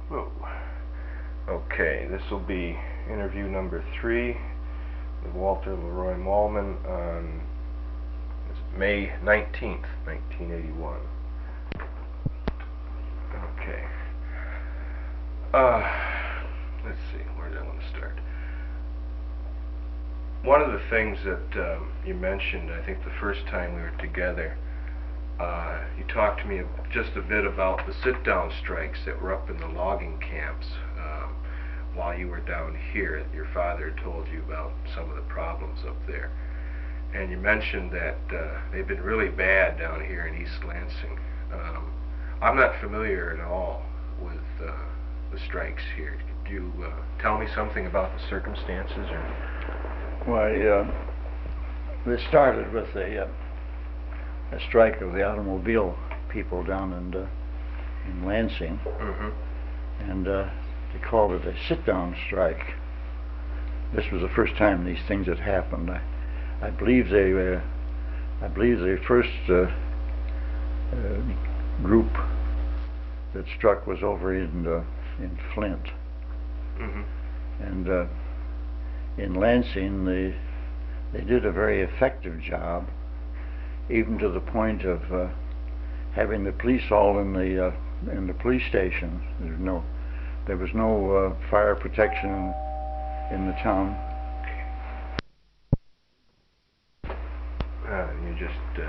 Whoa. Okay, this will be interview number 3 with Walter Leroy Mallman on May 19th, 1981. Okay. Let's see, where do I want to start? One of the things that you mentioned, I think the first time we were together, you talked to me just a bit about the sit-down strikes that were up in the logging camps while you were down here. Your father told you about some of the problems up there. And you mentioned that they've been really bad down here in East Lansing. I'm not familiar at all with the strikes here. Could you tell me something about the circumstances? Why, this started with a strike of the automobile people down in Lansing, and they called it a sit-down strike. This was the first time these things had happened. I believe the first group that struck was over in Flint, and in Lansing they did a very effective job, even to the point of having the police all in the police station. There was no fire protection in the town. You just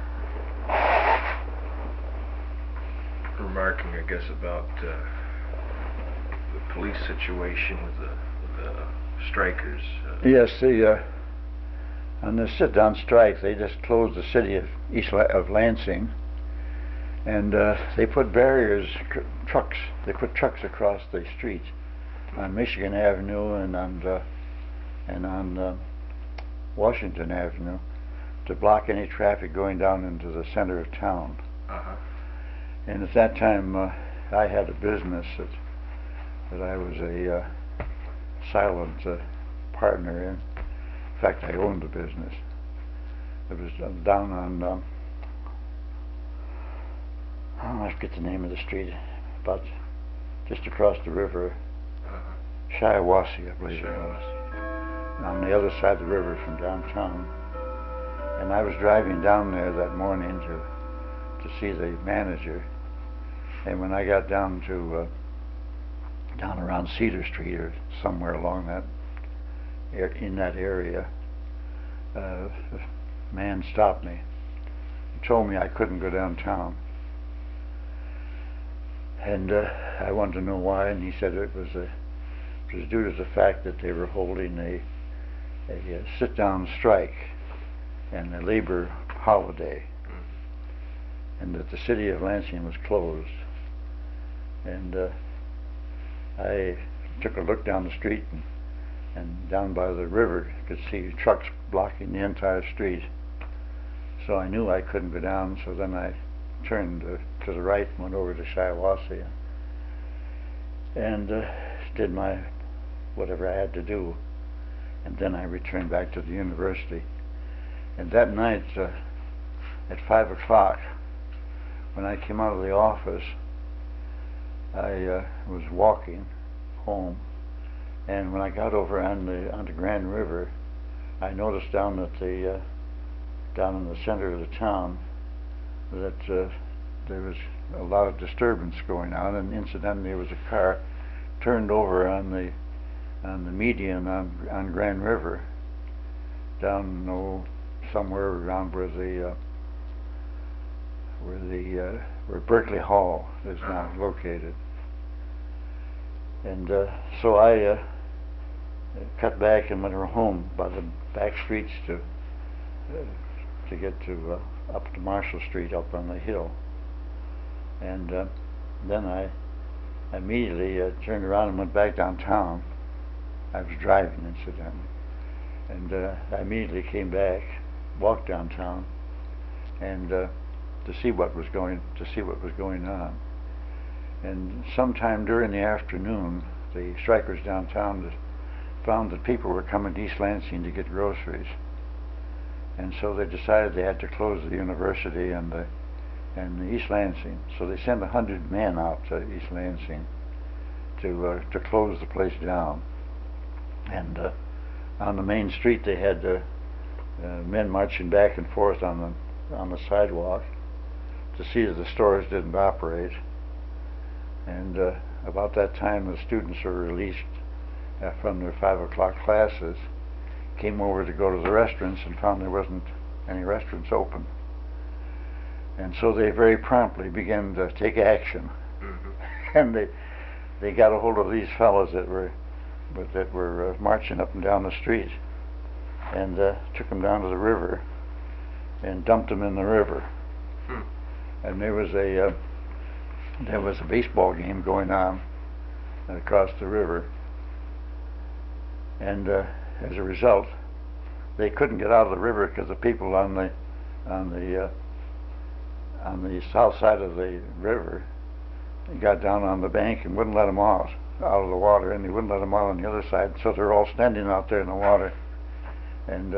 remarking, I guess, about the police situation with the strikers. Yes, on the sit-down strike, they just closed the city of Lansing, and they put barriers, trucks. They put trucks across the street on Michigan Avenue and on Washington Avenue to block any traffic going down into the center of town. And at that time, I had a business that I was a silent partner in. In fact, I owned the business. It was down on, I forget the name of the street, but just across the river, Shiawassee, I believe it was, on the other side of the river from downtown. And I was driving down there that morning to see the manager, and when I got down around Cedar Street or somewhere along in that area, a man stopped me. He told me I couldn't go downtown, and I wanted to know why, and he said it was due to the fact that they were holding a sit-down strike and a labor holiday, and that the city of Lansing was closed. And I took a look down the street, and down by the river could see trucks blocking the entire street. So I knew I couldn't go down, so then I turned to the right and went over to Shiawassee and did my whatever I had to do, and then I returned back to the university. And that night at 5 o'clock, when I came out of the office, I was walking home, and when I got over on the Grand River, I noticed down in the center of the town that there was a lot of disturbance going on, and incidentally there was a car turned over on the median on Grand River, down somewhere around where Berkeley Hall is now located. And so I cut back and went home by the back streets to get up to Marshall Street up on the hill. And then I immediately turned around and went back downtown. I was driving, incidentally, and I immediately came back, walked downtown, and to see what was going on. And sometime during the afternoon, the strikers downtown found that people were coming to East Lansing to get groceries, and so they decided they had to close the university and East Lansing. So they sent 100 men out to East Lansing to close the place down. And on the main street they had men marching back and forth on the sidewalk to see that the stores didn't operate. And about that time, the students were released from their 5 o'clock classes, came over to go to the restaurants and found there wasn't any restaurants open. And so they very promptly began to take action. Mm-hmm. And they got a hold of these fellows that were marching up and down the street, and took them down to the river and dumped them in the river. Hmm. And there was a baseball game going on across the river, and as a result, they couldn't get out of the river because the people on the south side of the river got down on the bank and wouldn't let them out of the water, and they wouldn't let them out on the other side. So they're all standing out there in the water, and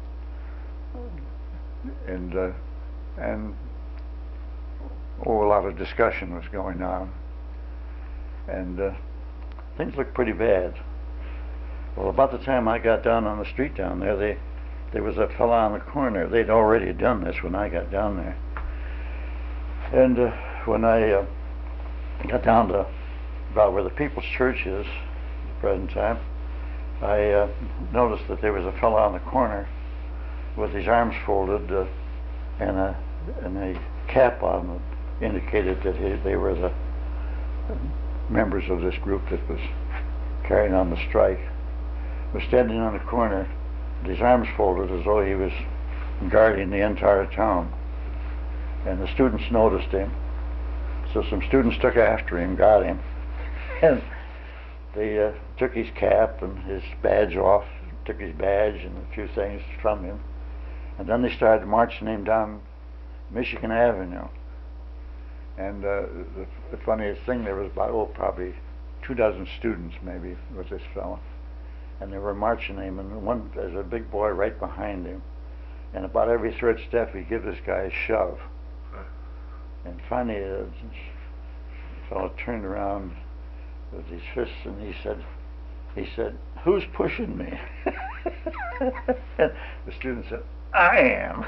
a lot of discussion was going on, and things looked pretty bad. Well, about the time I got down on the street down there, there was a fella on the corner. They'd already done this when I got down there, and when I got down to about where the People's Church is at the present time, I noticed that there was a fellow on the corner with his arms folded and a cap on that indicated that they were the members of this group that was carrying on the strike. Was standing on the corner with his arms folded as though he was guarding the entire town. And the students noticed him, so some students took after him, got him, and they took his cap and his badge off, took his badge and a few things from him, and then they started marching him down Michigan Avenue. And the funniest thing, there was about, probably 24 students maybe with this fellow, and they were marching him, and there's a big boy right behind him, and about every third step he'd give this guy a shove. And finally the fellow turned around with his fists and he said, "Who's pushing me?" And the student said, "I am."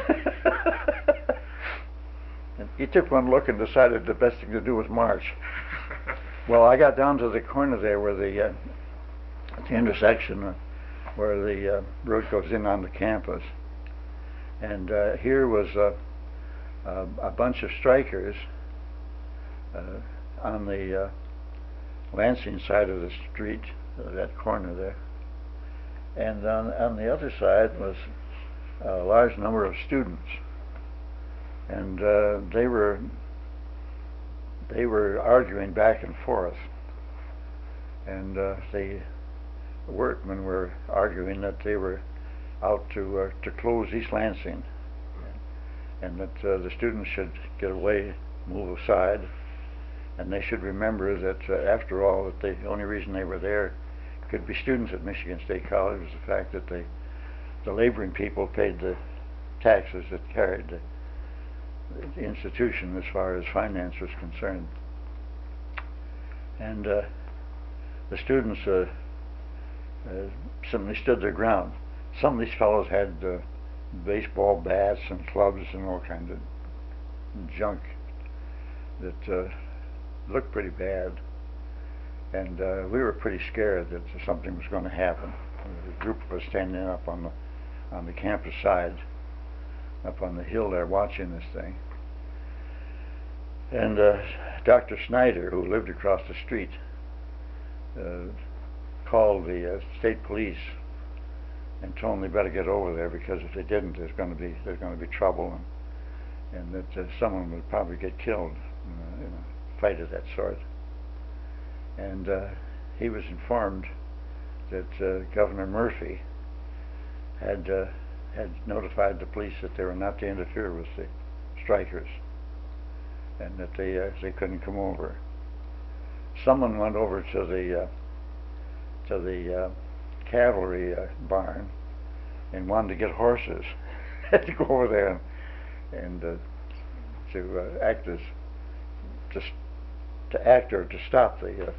And he took one look and decided the best thing to do was march. Well, I got down to the corner there where at the intersection where the road goes in on the campus, and here was a bunch of strikers on the Lansing side of the street, that corner there, and on the other side was a large number of students, and they were arguing back and forth, and the workmen were arguing that they were out to close East Lansing, and that the students should get away, move aside, and they should remember that after all, that the only reason they were there could be students at Michigan State College was the fact that the laboring people paid the taxes that carried the institution as far as finance was concerned. And the students simply stood their ground. Some of these fellows had baseball bats and clubs and all kinds of junk that looked pretty bad, and we were pretty scared that something was going to happen. A group of us standing up on the campus side, up on the hill there, watching this thing. And Dr. Snyder, who lived across the street, called the state police and told them they better get over there, because if they didn't, there's going to be trouble, and that someone would probably get killed in a fight of that sort. And he was informed that Governor Murphy had notified the police that they were not to interfere with the strikers, and that they couldn't come over. Someone went over to the cavalry barn and wanted to get horses to go over there and to act or to stop the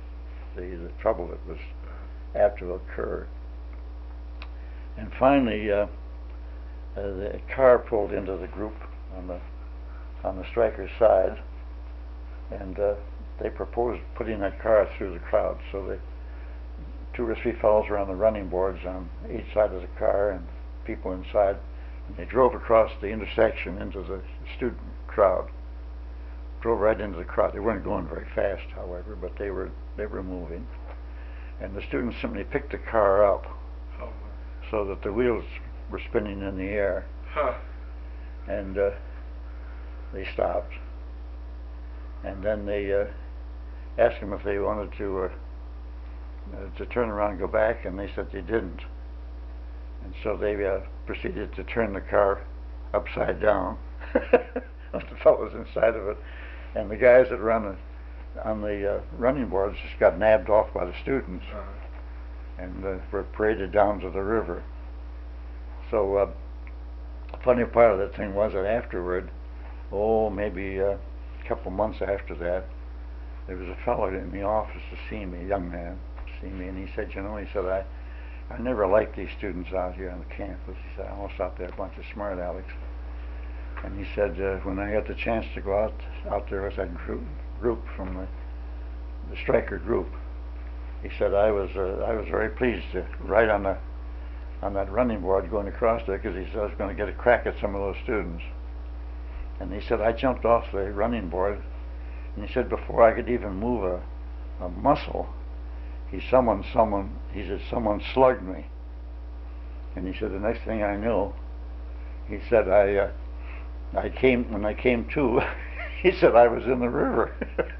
the trouble that was apt to occur. And finally, the car pulled into the group on the strikers' side, and they proposed putting that car through the crowd. So they, 2 or 3 fellows were on the running boards on each side of the car, and people inside. And they drove across the intersection into the student crowd. Drove right into the crowd. They weren't going very fast, however, but they were moving. And the students simply picked the car up, so that the wheels were spinning in the air. And they stopped. And then they asked them if they wanted to turn around and go back, and they said they didn't. And so they proceeded to turn the car upside down with the fellows inside of it. And the guys that were on the running boards just got nabbed off by the students and were paraded down to the river. So the funny part of that thing was that afterward, maybe a couple months after that, there was a fellow in the office to see me, a young man, to see me, and he said, I never liked these students out here on the campus. He said, I always thought they were a bunch of smart alecks. And he said, when I got the chance to go out there with that group from the striker group, he said I was very pleased to ride on that running board going across there, because he said I was going to get a crack at some of those students. And he said I jumped off the running board, and he said before I could even move a muscle, he said someone slugged me. And he said the next thing I knew, he said when I came to, he said I was in the river.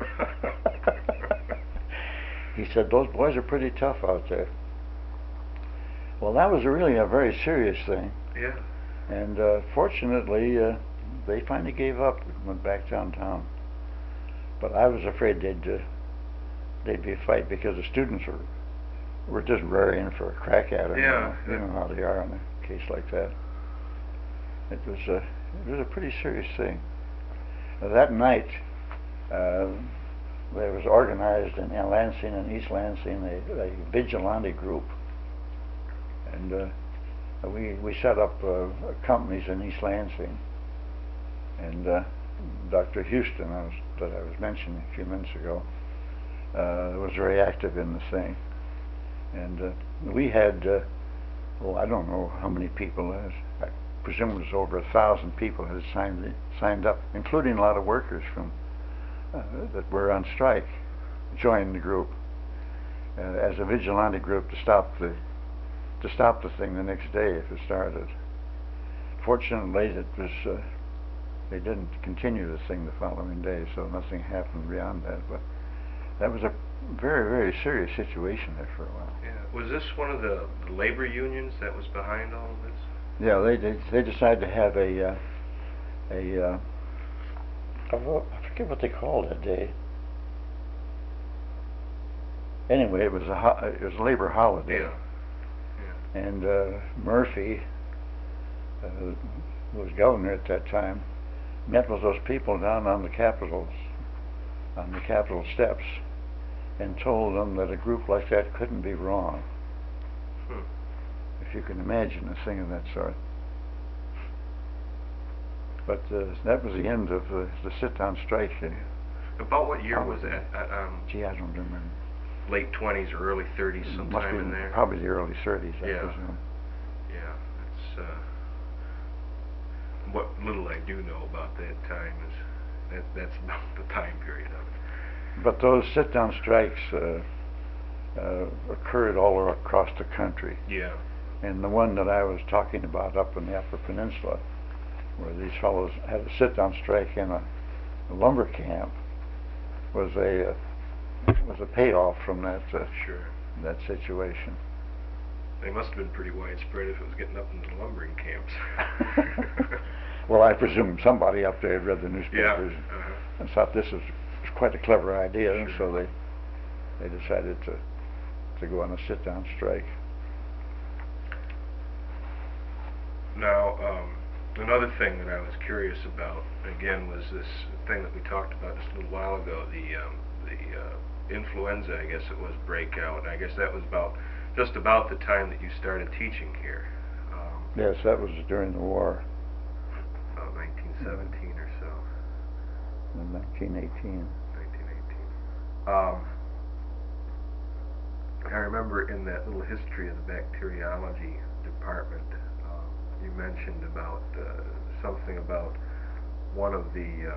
He said those boys are pretty tough out there. Well, that was really a very serious thing. Yeah. And fortunately, they finally gave up and went back downtown. But I was afraid they'd be a fight, because the students were just raring for a crack at them. Yeah. You know how they are in a case like that. It was a pretty serious thing. That night, there was organized in Lansing and East Lansing a vigilante group, and we set up companies in East Lansing, and Dr. Houston, that I was mentioning a few minutes ago, was very active in the thing, and we had I don't know how many people. I presume it was over 1,000 people had signed up, including a lot of workers from that were on strike, joined the group as a vigilante group to stop the thing the next day if it started. Fortunately, they didn't continue the thing the following day, so nothing happened beyond that. But that was a very, very serious situation there for a while. Yeah. Was this one of the labor unions that was behind all of this? Yeah, they decided to have I forget what they called that day. Anyway, it was a labor holiday. Yeah. Yeah. And Murphy, who was governor at that time, met with those people down on the Capitol steps, and told them that a group like that couldn't be wrong. If you can imagine a thing of that sort. But that was the end of the sit-down strike. About what year was that? Gee, I don't remember. Late 20s or early 30s, sometime in there? Probably the early 30s, I Yeah. presume. Yeah, that's what little I do know about that time is that's about the time period of it. But those sit-down strikes occurred all across the country. Yeah. And the one that I was talking about up in the Upper Peninsula, where these fellows had a sit-down strike in a lumber camp, was a payoff from that Sure. that situation. They must have been pretty widespread if it was getting up into the lumbering camps. Well, I presume somebody up there had read the newspapers Yeah. and thought this was quite a clever idea, and Sure. so they decided to go on a sit-down strike. Now, another thing that I was curious about, again, was this thing that we talked about just a little while ago, the the influenza, I guess it was, break out. I guess that was just about the time that you started teaching here. Yes, that was during the war. About 1917 or so. In 1918. 1918. I remember in that little history of the bacteriology department, you mentioned about something about one of the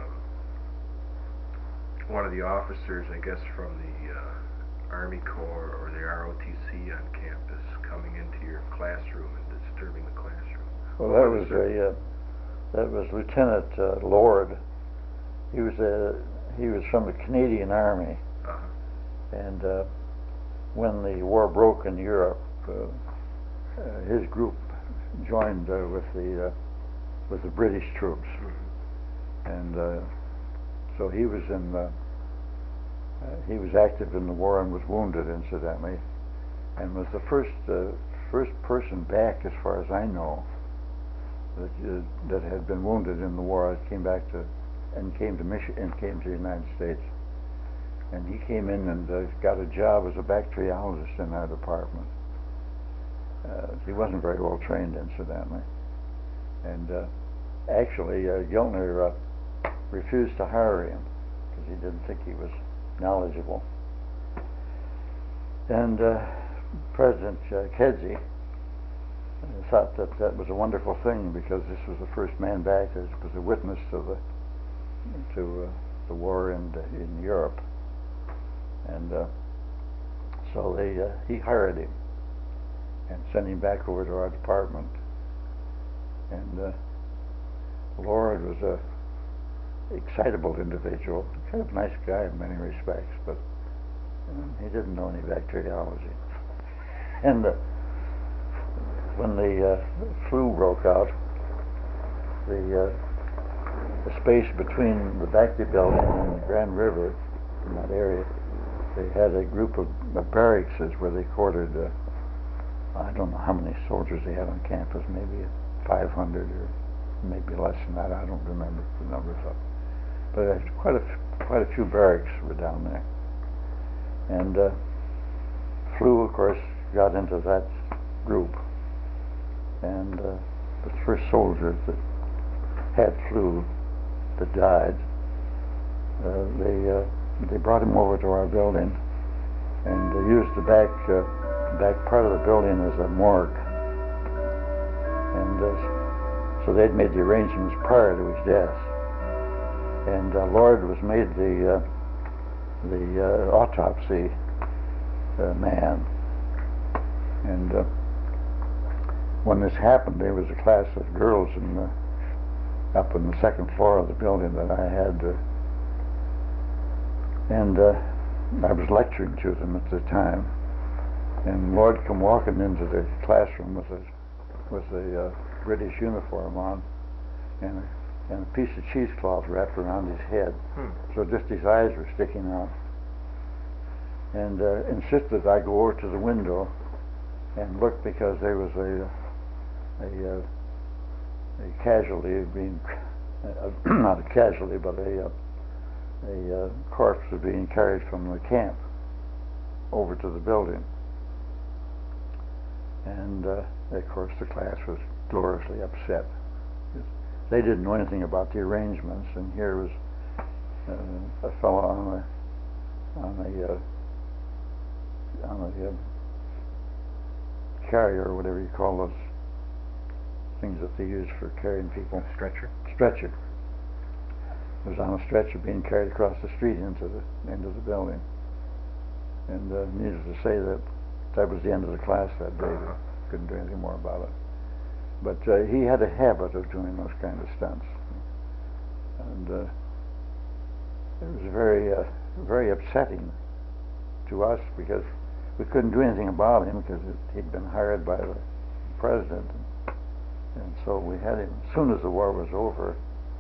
officers, I guess from the Army Corps or the ROTC on campus, coming into your classroom and disturbing the classroom. Well, that was Lieutenant Lord. He was from the Canadian Army, and when the war broke in Europe, his group joined with the British troops, and so he was active in the war and was wounded, incidentally, and was the first person back, as far as I know, that had been wounded in the war. Came to the United States, and he came in and got a job as a bacteriologist in our department. He wasn't very well trained, incidentally, and actually Giltner refused to hire him because he didn't think he was knowledgeable. And President Kedzie thought that was a wonderful thing, because this was the first man back that was a witness to the war in Europe, and so he hired him and sent him back over to our department. And Lord was a excitable individual, kind of nice guy in many respects, but he didn't know any bacteriology. And when the flu broke out, the space between the Bacti building and the Grand River, in that area, they had a group of barracks where they quartered, I don't know how many soldiers they had on campus, maybe 500 or maybe less than that. I don't remember the numbers up, but quite a few barracks were down there. And flu, of course, got into that group, and the first soldiers that had flu that died, they brought him over to our building, and they used the back part of the building as a morgue. And so they'd made the arrangements prior to his death. And Lord was made the autopsy man. And when this happened, there was a class of girls up on the second floor of the building that I had, and I was lecturing to them at the time. And Lord come walking into the classroom with a British uniform on, and a piece of cheesecloth wrapped around his head, so just his eyes were sticking out, and insisted I go over to the window and look, because there was a casualty of being not a casualty, but a corpse was being carried from the camp over to the building. And of course the class was gloriously upset. They didn't know anything about the arrangements, and here was a fellow on a carrier, or whatever you call those things that they use for carrying people. Stretcher? Stretcher. Was on a stretcher being carried across the street into the building. And needless to say, that was the end of the class that day. They couldn't do anything more about it. But he had a habit of doing those kind of stunts, and it was very upsetting to us, because we couldn't do anything about him, because he'd been hired by the president, and so we had him. As soon as the war was over,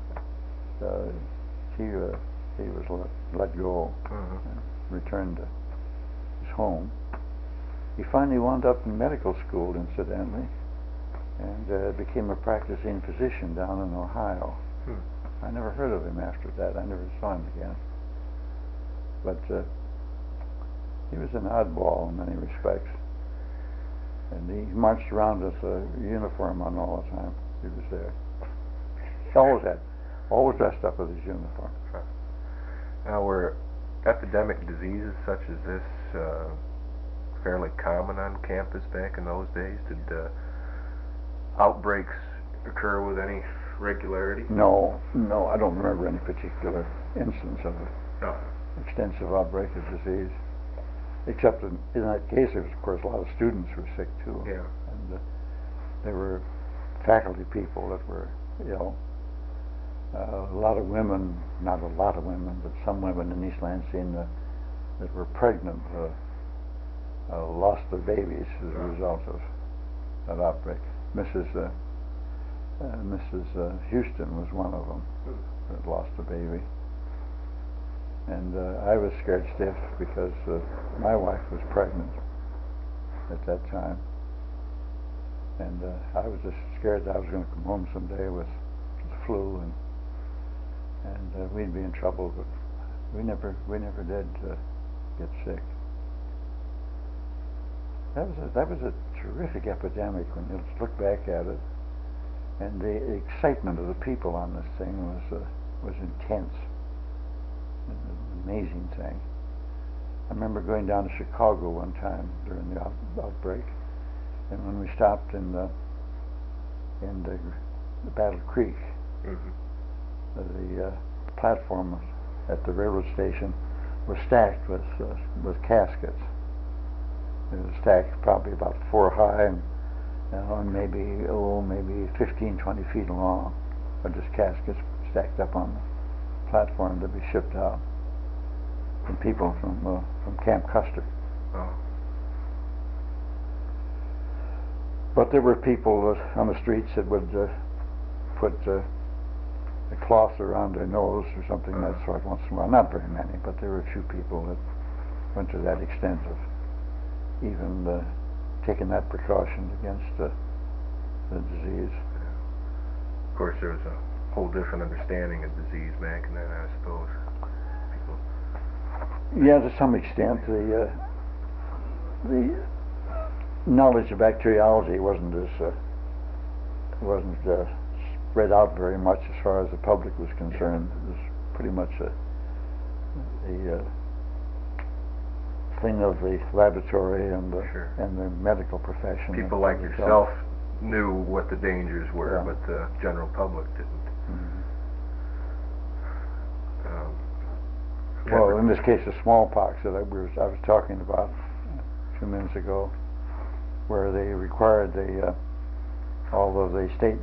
he was let go and returned to his home. He finally wound up in medical school, incidentally, and became a practicing physician down in Ohio. I never heard of him after that. I never saw him again. but he was an oddball in many respects. And he marched around with a uniform on all the time. He was there. He always dressed up with his uniform. Now, were epidemic diseases such as this fairly common on campus back in those days? Did outbreaks occur with any regularity? No, I don't remember any particular instance of an extensive outbreak of disease. Except in that case, there was, of course, a lot of students who were sick too. Yeah. And there were faculty people that were ill. A lot of women, not a lot of women, but some women in East Lansing that were pregnant lost their babies as a result of that outbreak. Mrs. Houston was one of them that lost a baby. And I was scared stiff because my wife was pregnant at that time. And I was just scared that I was going to come home someday with the flu and we'd be in trouble, but we never did get sick. That was a terrific epidemic when you look back at it, and the excitement of the people on this thing was intense. An amazing thing. I remember going down to Chicago one time during the outbreak, and when we stopped in the Battle Creek, the platform at the railroad station was stacked with caskets. It was stacked probably about 4 high and maybe 15, 20 feet long, but just caskets stacked up on the platform to be shipped out from people from Camp Custer. But there were people on the streets that would put a cloth around their nose or something of that sort once in a while. Not very many, but there were a few people that went to that extent of even taking that precaution against the disease. Of course, there was a whole different understanding of disease back then, I suppose. Yeah, to some extent, the knowledge of bacteriology wasn't spread out very much as far as the public was concerned. It was pretty much a thing of the laboratory and the medical profession. People like yourself knew what the dangers were, but the general public didn't. Well, in this case, the smallpox that I was talking about a few minutes ago, where they required all of the state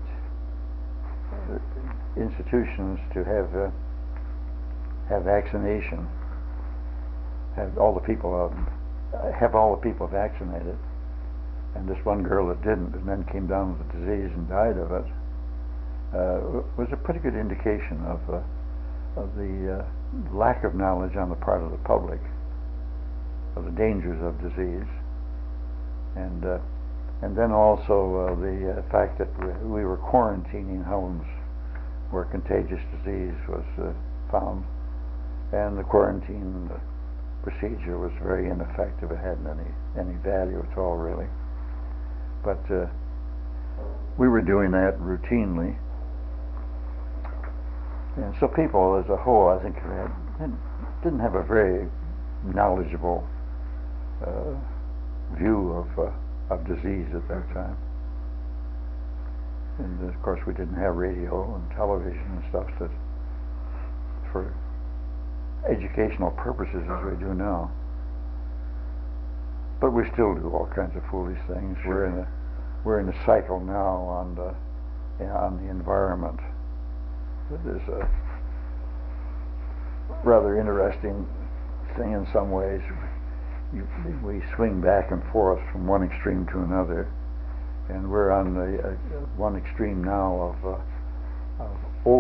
institutions to have vaccination, have all the people vaccinated, and this one girl that didn't, and then came down with the disease and died of it, was a pretty good indication of the lack of knowledge on the part of the public of the dangers of disease, and then also the fact that we were quarantining homes where contagious disease was found, and the quarantine procedure was very ineffective. It hadn't any value at all, really. But we were doing that routinely, and so people as a whole, I think, didn't have a very knowledgeable view of disease at that time. And of course, we didn't have radio and television and stuff that for educational purposes as we do now. But we still do all kinds of foolish things. Sure. We're in a cycle now on the environment. It is a rather interesting thing in some ways. We swing back and forth from one extreme to another, and we're on the one extreme now of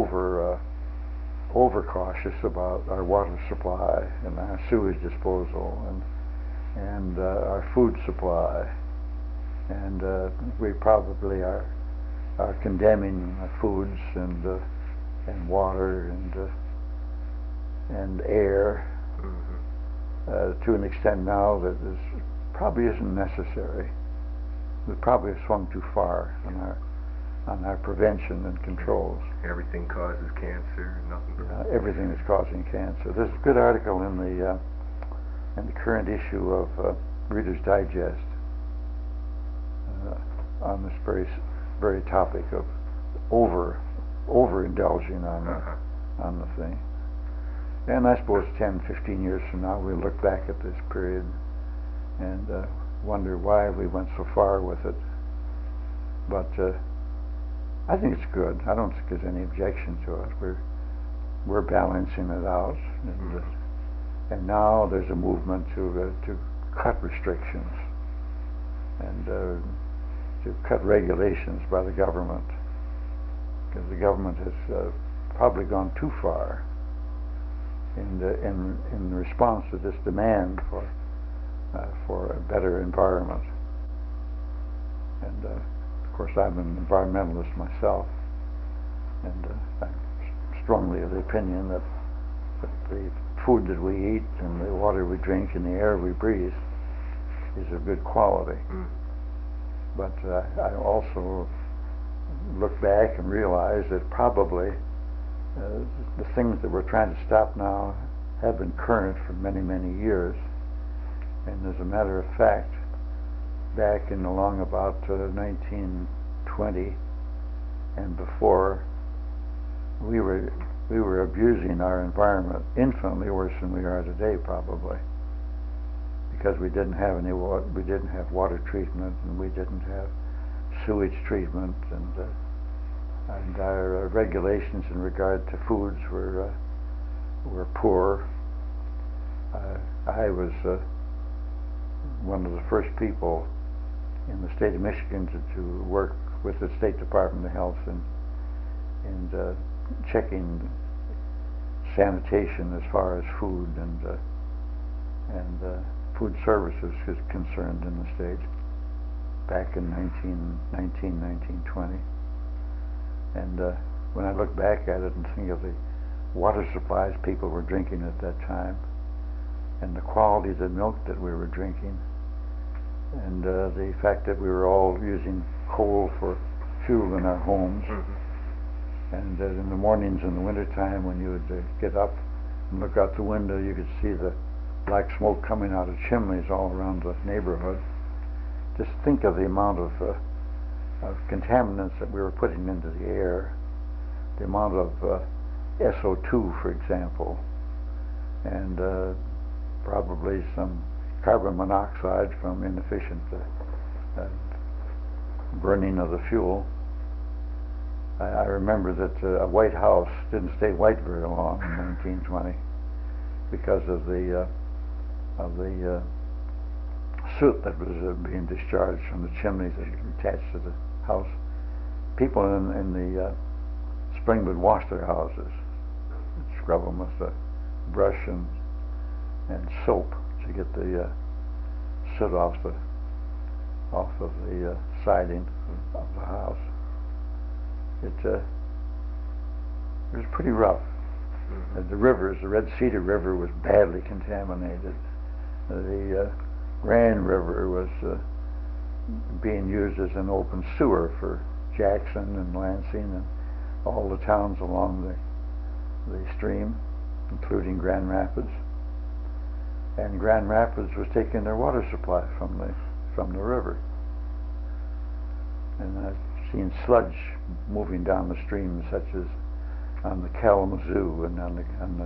over cautious about our water supply and our sewage disposal and our food supply, and we probably are condemning foods and water and air to an extent now that probably isn't necessary. We probably have swung too far on our prevention and controls. Everything causes cancer, nothing. Everything is causing cancer. There's a good article in the current issue of Reader's Digest on this very topic of overindulging on the thing. And I suppose 10, 15 years from now we'll look back at this period and wonder why we went so far with it. But I think it's good. I don't think there's any objection to it. We're balancing it out, and now there's a movement to cut restrictions and to cut regulations by the government, because the government has probably gone too far in response to this demand for a better environment. And of course, I'm an environmentalist myself, and I'm strongly of the opinion that the food that we eat and the water we drink and the air we breathe is of good quality. But I also look back and realize that probably the things that we're trying to stop now have been current for many, many years. And as a matter of fact, back in along about 1920 and before, we were abusing our environment infinitely worse than we are today, probably, because we didn't have any water, we didn't have water treatment, and we didn't have sewage treatment, and our regulations in regard to foods were poor. I was one of the first people in the state of Michigan to work with the State Department of Health and checking sanitation as far as food and food services is concerned in the state back in 1920. And when I look back at it and think of the water supplies people were drinking at that time, and the quality of the milk that we were drinking, and the fact that we were all using coal for fuel in our homes, and in the mornings in the wintertime when you would get up and look out the window, you could see the black smoke coming out of chimneys all around the neighborhood. Just think of the amount of contaminants that we were putting into the air, the amount of SO2, for example, and probably some carbon monoxide from inefficient burning of the fuel. I remember that a White House didn't stay white very long in 1920 because of the soot that was being discharged from the chimneys that attached to the house. People in the spring would wash their houses, scrub them with a brush and soap to get the soot off of the siding of the house. It was pretty rough. The rivers, the Red Cedar River was badly contaminated. The Grand River was being used as an open sewer for Jackson and Lansing and all the towns along the stream, including Grand Rapids. And Grand Rapids was taking their water supply from the river. And I've seen sludge moving down the stream, such as on the Kalamazoo and on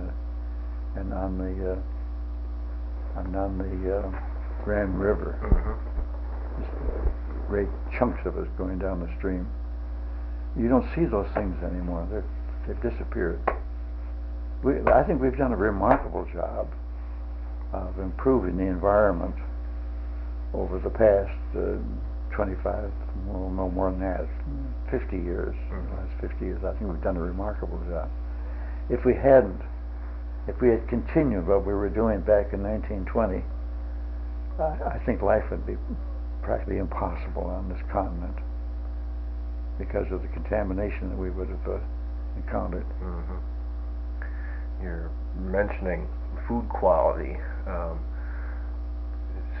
the Grand River. Just great chunks of it going down the stream. You don't see those things anymore. They've disappeared. I think we've done a remarkable job of improving the environment over the past 25, well, no more than that, 50 years. The last 50 years, I think we've done a remarkable job. If we had continued what we were doing back in 1920, I think life would be practically impossible on this continent because of the contamination that we would have encountered. You're mentioning food quality.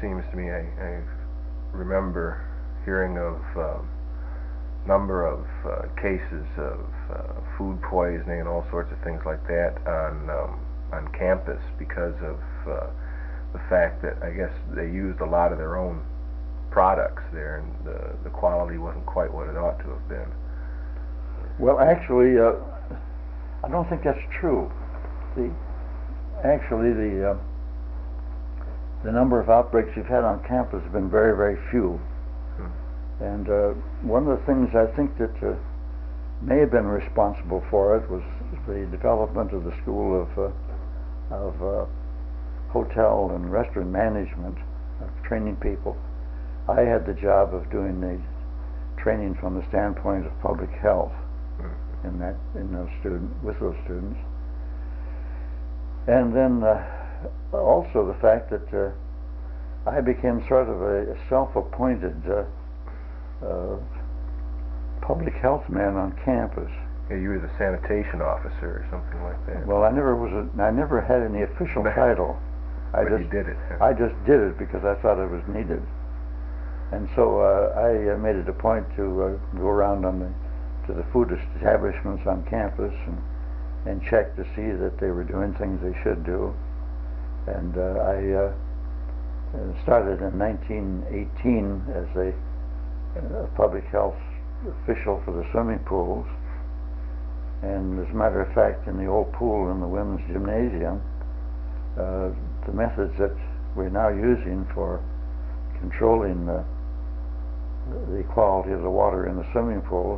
seems to me, I remember hearing of number of cases of food poisoning and all sorts of things like that on campus because of the fact that I guess they used a lot of their own products there, and the quality wasn't quite what it ought to have been. Well, actually, I don't think that's true. Actually, the number of outbreaks we've had on campus have been very, very few. And one of the things I think that may have been responsible for it was the development of the School of Hotel and Restaurant Management, of training people. I had the job of doing the training from the standpoint of public health with those students. And then also the fact that I became sort of a self-appointed public health man on campus. Yeah, you were the sanitation officer or something like that. Well, I never had any official title. You did it. I just did it because I thought it was needed. And so I made it a point to go around to the food establishments on campus and check to see that they were doing things they should do. And I started in 1918 as a public health official for the swimming pools. And as a matter of fact, in the old pool in the women's gymnasium, the methods that we're now using for controlling the quality of the water in the swimming pools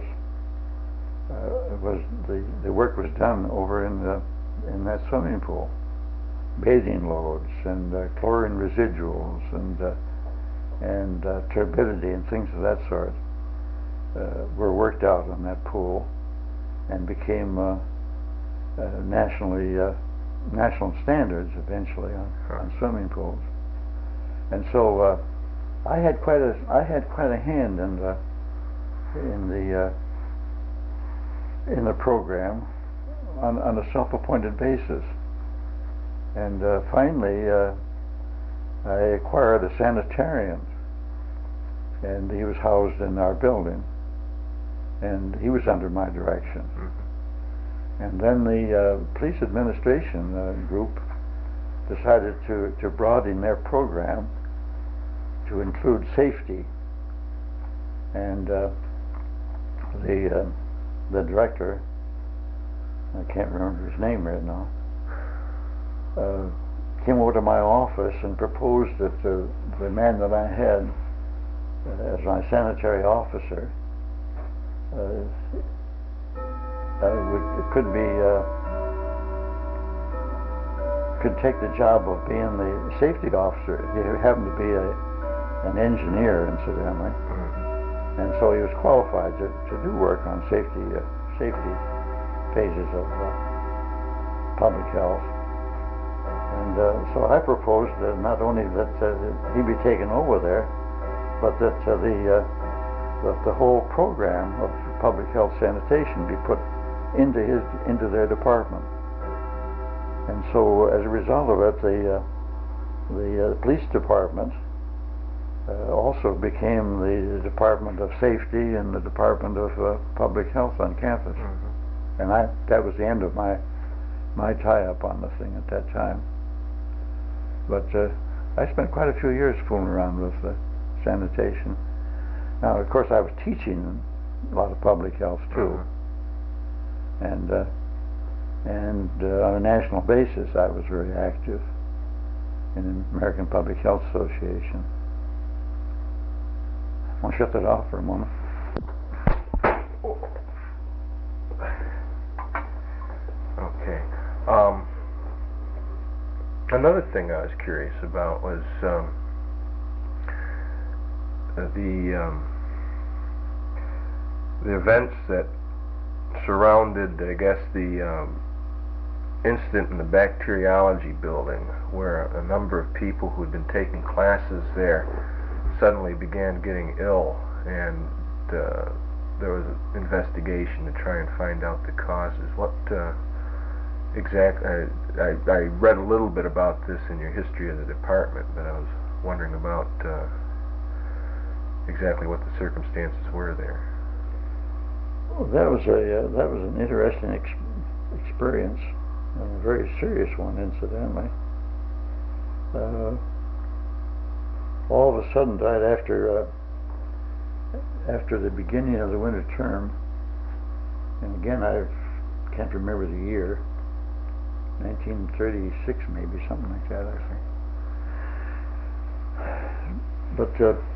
the work was done over in that swimming pool. Bathing loads and chlorine residuals and turbidity and things of that sort were worked out on that pool and became national standards eventually on swimming pools. And so I had quite a hand in the program on a self-appointed basis. And finally I acquired a sanitarium, and he was housed in our building, and he was under my direction. And then the police administration group decided to broaden their program to include safety, and the director, I can't remember his name right now, came over to my office and proposed that the man that I had as my sanitary officer could take the job of being the safety officer. He happened to be an engineer, incidentally, and so he was qualified to do work on safety phases of public health. And so I proposed that not only that he be taken over there, but that the whole program of public health sanitation be put into their department. And so as a result of it, the police department also became the Department of Safety and the Department of Public Health on campus. And that was the end of my tie-up on the thing at that time. But I spent quite a few years fooling around with sanitation. Now, of course, I was teaching a lot of public health too, and on a national basis, I was very active in the American Public Health Association. I'll shut that off for a moment. Okay. Another thing I was curious about was the events that surrounded, I guess, the incident in the bacteriology building, where a number of people who had been taking classes there suddenly began getting ill, and there was an investigation to try and find out the causes. What exactly? I read a little bit about this in your history of the department, but I was wondering about exactly what the circumstances were there. Well, that was an interesting experience, and a very serious one, incidentally. All of a sudden, died after the beginning of the winter term, and again I can't remember the year, 1936 maybe, something like that, I think. But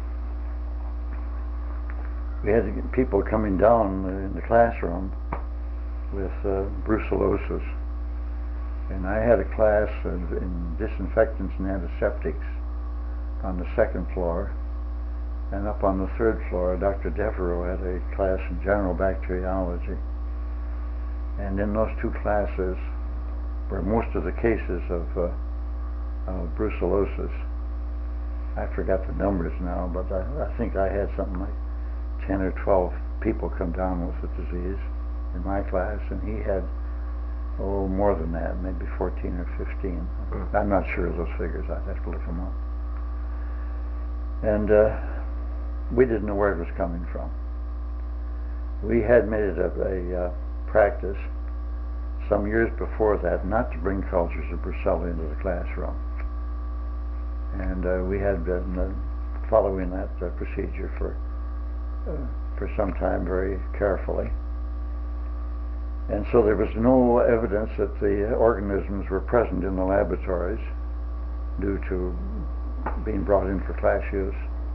we had people coming down in the classroom with brucellosis, and I had a class in disinfectants and antiseptics on the second floor, and up on the third floor Dr. Devereaux had a class in general bacteriology. And in those two classes were most of the cases of brucellosis. I forgot the numbers now, but I think I had something like 10 or 12 people come down with the disease in my class, and he had, more than that, maybe 14 or 15. I'm not sure of those figures. I'd have to look them up. And we didn't know where it was coming from. We had made it a practice some years before that not to bring cultures of Brucella into the classroom. And we had been following that procedure for some time very carefully. And so there was no evidence that the organisms were present in the laboratories due to being brought in for class use.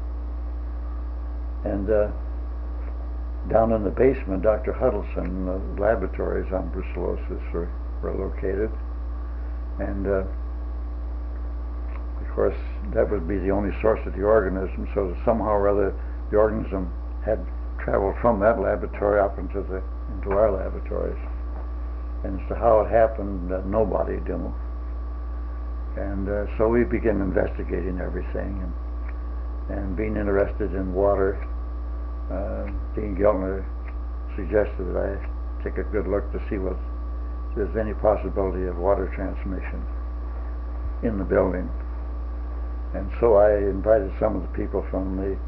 And down in the basement, Dr. Huddleston, the laboratories on brucellosis were located. And of course, that would be the only source of the organism, so that somehow or other the organism had traveled from that laboratory up into our laboratories. And as to how it happened, nobody knew. And so we began investigating everything, and being interested in water. Dean Geltner suggested that I take a good look to see if there's any possibility of water transmission in the building. And so I invited some of the people from the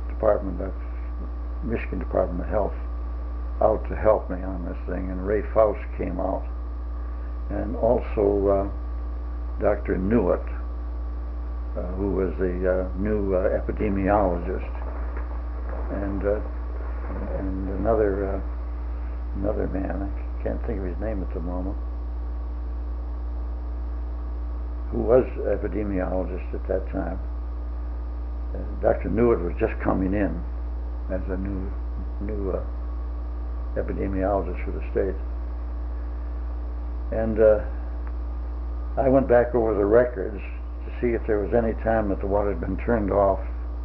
Michigan Department of Health out to help me on this thing, and Ray Faust came out, and also Dr. Newitt, who was the new epidemiologist, and another man, I can't think of his name at the moment, who was epidemiologist at that time. Dr. Newitt was just coming in as a new epidemiologist for the state. And I went back over the records to see if there was any time that the water had been turned off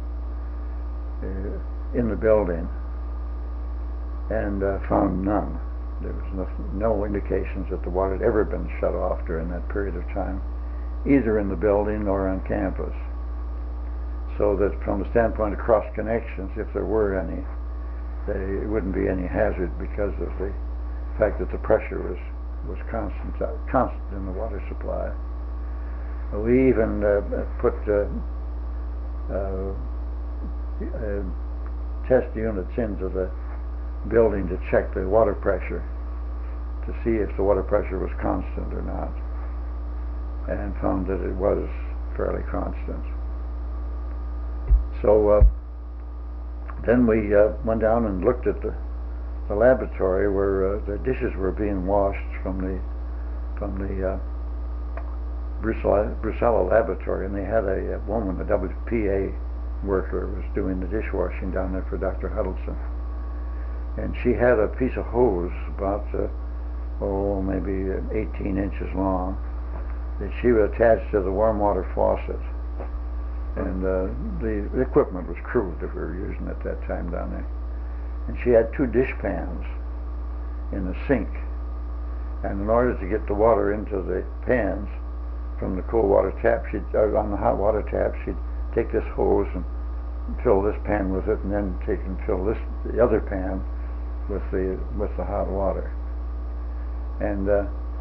in the building, and found none. There was no indications that the water had ever been shut off during that period of time, either in the building or on campus. So that from the standpoint of cross connections, if there were any, there wouldn't be any hazard because of the fact that the pressure was constant in the water supply. We even put test units into the building to check the water pressure, to see if the water pressure was constant or not, and found that it was fairly constant. So then we went down and looked at the laboratory where the dishes were being washed from the Brucella laboratory, and they had a woman, a WPA worker, was doing the dishwashing down there for Dr. Huddleston, and she had a piece of hose about maybe 18 inches long that she would attach to the warm water faucet. And the equipment was crude that we were using at that time down there. And she had two dish pans in the sink. And in order to get the water into the pans from the cold water tap, on the hot water tap, she'd take this hose and fill this pan with it, and then take and fill the other pan with the hot water. And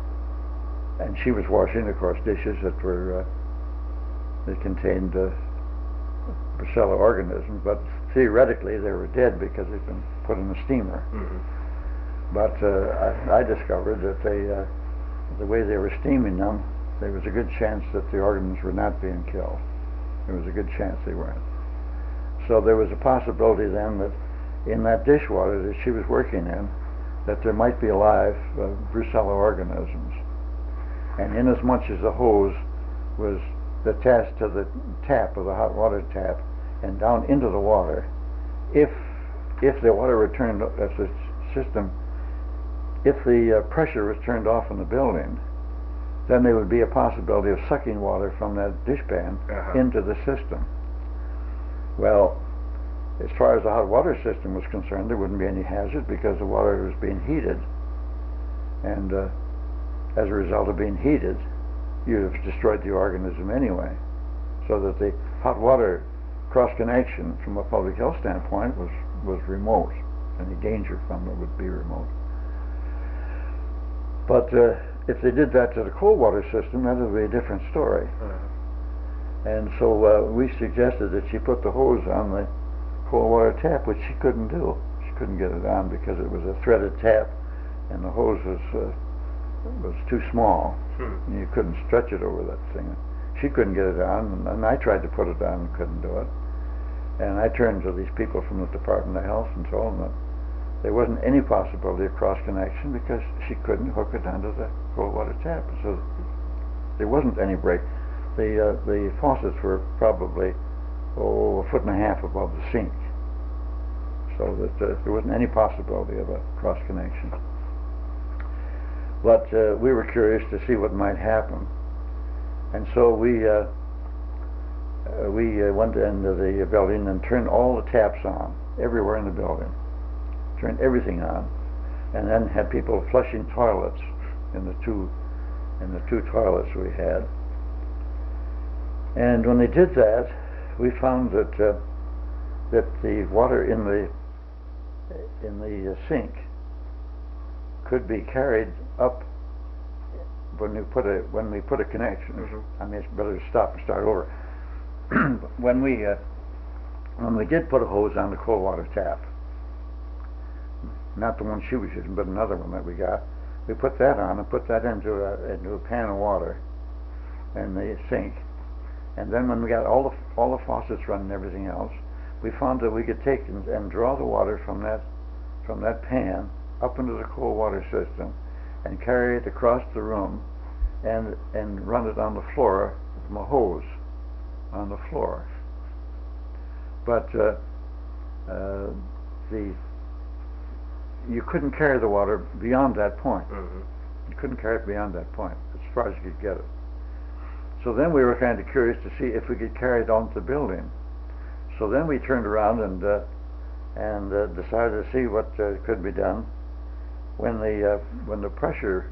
she was washing, of course, dishes that contained Brucella organisms, but theoretically they were dead because they'd been put in a steamer. But I discovered that the way they were steaming them, there was a good chance that the organisms were not being killed. There was a good chance they weren't. So there was a possibility then that in that dishwater that she was working in, that there might be alive Brucella organisms. And inasmuch as the hose was attached to the tap of the hot water tap and down into the water, if the water were turned, if the system, if the pressure was turned off in the building, then there would be a possibility of sucking water from that dishpan into the system. Well, as far as the hot water system was concerned, there wouldn't be any hazard because the water was being heated, and as a result of being heated, you have destroyed the organism anyway. So that the hot water cross connection from a public health standpoint was remote. Any danger from it would be remote. But if they did that to the cold water system, that would be a different story. And so we suggested that she put the hose on the cold water tap, which she couldn't do. She couldn't get it on because it was a threaded tap, and the hose was too small. And you couldn't stretch it over that thing. She couldn't get it on, and I tried to put it on and couldn't do it. And I turned to these people from the Department of Health and told them that there wasn't any possibility of cross connection because she couldn't hook it onto the cold water tap. So there wasn't any break. The faucets were probably a foot and a half above the sink, so that there wasn't any possibility of a cross connection. But we were curious to see what might happen, and so we went into the building and turned all the taps on everywhere in the building, turned everything on, and then had people flushing toilets in the two toilets we had. And when they did that, we found that the water in the sink could be carried up when we put a connection. I mean, it's better to stop and start over. when we did put a hose on the cold water tap, not the one she was using, but another one that we got, we put that on and put that into a pan of water in the sink. And then when we got all the faucets running and everything else, we found that we could take and draw the water from that pan up into the cold water system and carry it across the room and run it on the floor from a hose on the floor. But you couldn't carry the water beyond that point. You couldn't carry it beyond that point, as far as you could get it. So then we were kind of curious to see if we could carry it onto the building. So then we turned around and decided to see what could be done when the pressure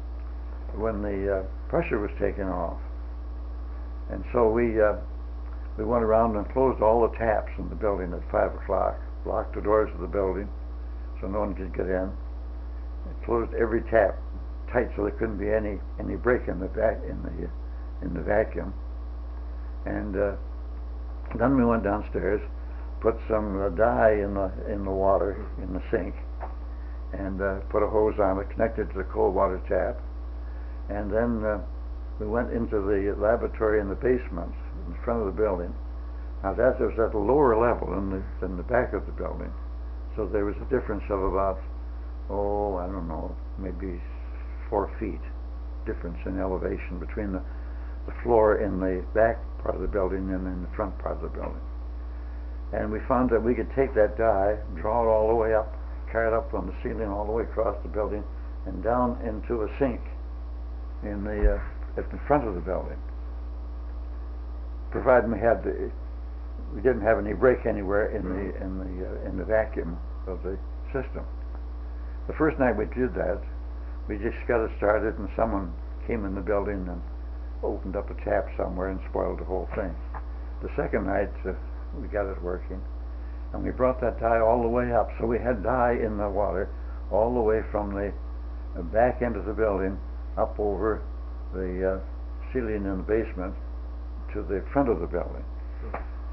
was taken off. And so we went around and closed all the taps in the building at 5 o'clock, locked the doors of the building so no one could get in, and closed every tap tight so there couldn't be any break in the vacuum. And then we went downstairs, put some dye in the water in the sink, and put a hose on it, connected to the cold water tap, and then we went into the laboratory in the basement in front of the building. Now that was at a lower level than the back of the building, so there was a difference of about, I don't know, maybe 4 feet difference in elevation between the floor in the back part of the building and in the front part of the building. And we found that we could take that dye, draw it all the way up, carry it up from the ceiling all the way across the building and down into a sink at the front of the building, provided we didn't have any break anywhere in the vacuum of the system. The first night we did that, we just got it started, and someone came in the building and opened up a tap somewhere and spoiled the whole thing. The second night we got it working, and we brought that dye all the way up, so we had dye in the water all the way from the back end of the building up over the ceiling in the basement to the front of the building.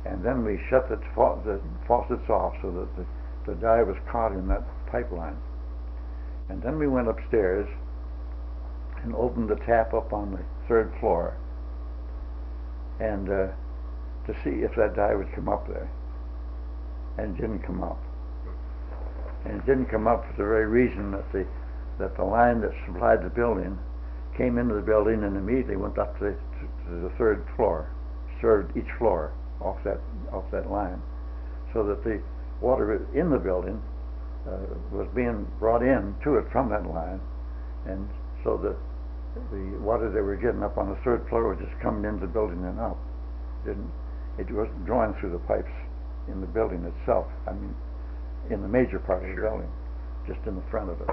and then we shut the faucets off so that the dye was caught in that pipeline. And then we went upstairs and opened the tap up on the 3rd floor, and to see if that dye would come up there. And it didn't come up. And it didn't come up for the very reason that the line that supplied the building came into the building and immediately went up to the 3rd floor, served each floor off that line, so that the water in the building was being brought in to it from that line, and so that the water they were getting up on the 3rd floor was just coming into the building and up. It wasn't drawing through the pipes in the building itself. I mean, in the major part of the building, just in the front of it.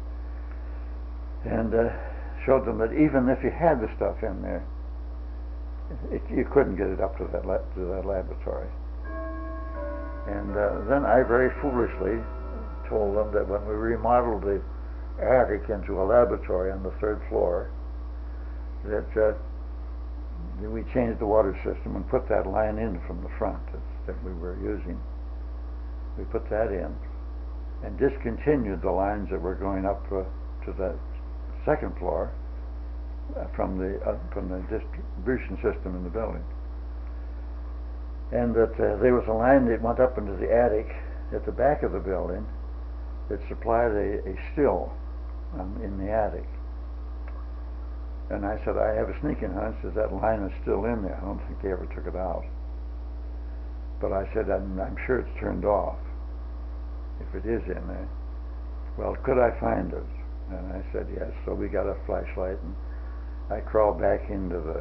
And showed them that even if you had the stuff in there, you couldn't get it up to that laboratory. And then I very foolishly told them that when we remodeled the attic into a laboratory on the 3rd floor, that we changed the water system and put that line in from the front that we were using. We put that in and discontinued the lines that were going up to the 2nd floor from the distribution system in the building. And that there was a line that went up into the attic at the back of the building that supplied a still in the attic. And I said, I have a sneaking hunch that line is still in there. I don't think they ever took it out. But I said, I'm sure it's turned off, if it is in there. Well, could I find it? And I said, yes. So we got a flashlight, and I crawled back into the